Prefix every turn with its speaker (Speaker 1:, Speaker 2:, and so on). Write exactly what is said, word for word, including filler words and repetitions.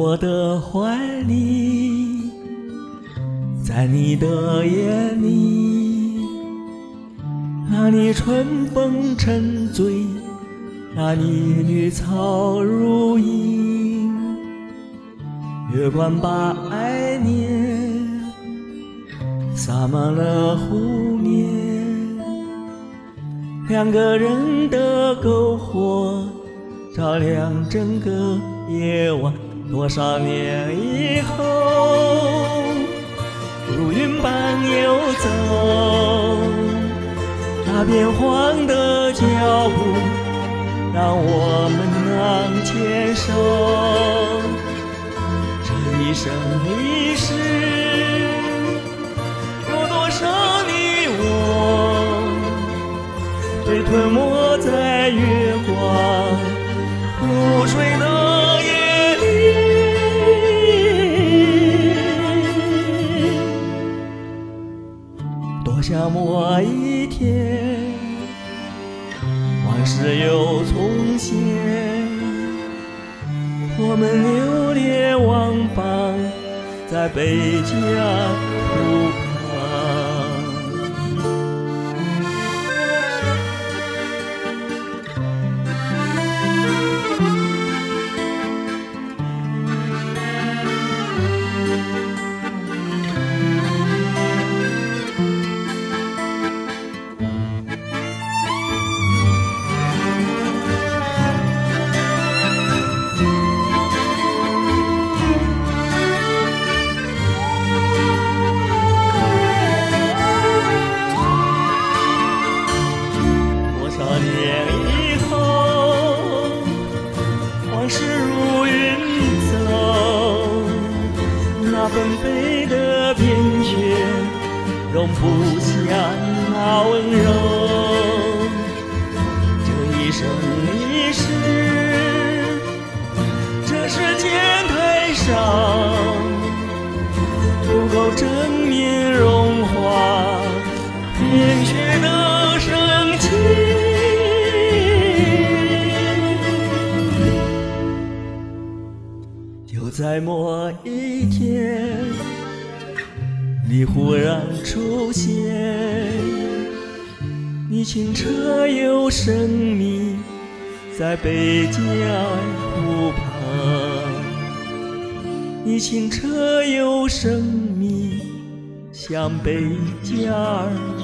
Speaker 1: 我的怀里，在你的眼里，那里春风沉醉，那里绿草如茵，月光把爱念洒满了湖面，两个人的篝火照亮整个夜晚。多少年以后，如云般游走，那变幻的脚步让我们能牵手。这一生一世，有多少你我被吞没在月光如水的夜里。多想某一天，往事又重现，我们流连忘返在贝加尔湖畔。纷飞的冰雪容不下那温柔，这一生一世，这世间太少，不够证明融化冰雪的深情。就在某一天，你忽然出现，你清澈又神秘，在贝加尔湖畔。你清澈又神秘，像贝加尔